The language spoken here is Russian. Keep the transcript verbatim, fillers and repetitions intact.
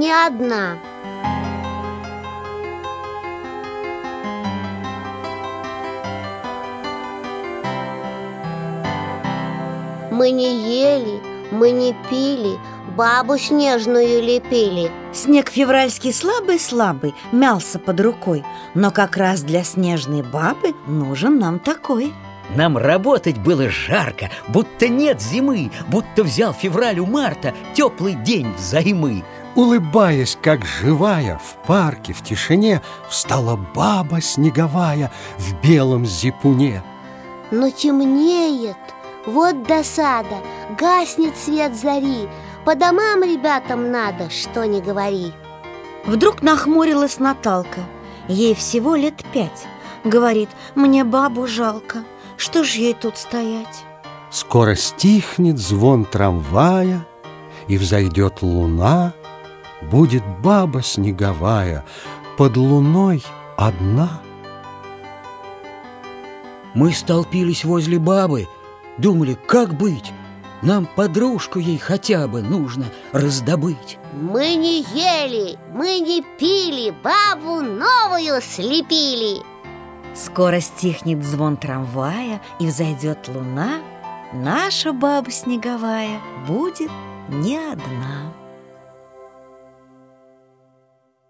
не одна. Мы не ели, мы не пили, бабу снежную лепили. Снег февральский слабый-слабый мялся под рукой, но как раз для снежной бабы нужен нам такой. Нам работать было жарко, будто нет зимы, будто взял февраль у марта теплый день взаймы. Улыбаясь, как живая, в парке, в тишине встала баба снеговая в белом зипуне. Но темнеет, вот досада, гаснет свет зари. По домам ребятам надо, что ни говори. Вдруг нахмурилась Наталка. Ей всего лет пять. Говорит: мне бабу жалко, что ж ей тут стоять? Скоро стихнет звон трамвая, и взойдет луна. Будет баба снеговая под луной одна. Мы столпились возле бабы, думали, как быть. Нам подружку ей хотя бы нужно раздобыть. Мы не ели, мы не пили, бабу новую слепили. Скоро стихнет звон трамвая, и взойдет луна. Наша баба снеговая будет не одна.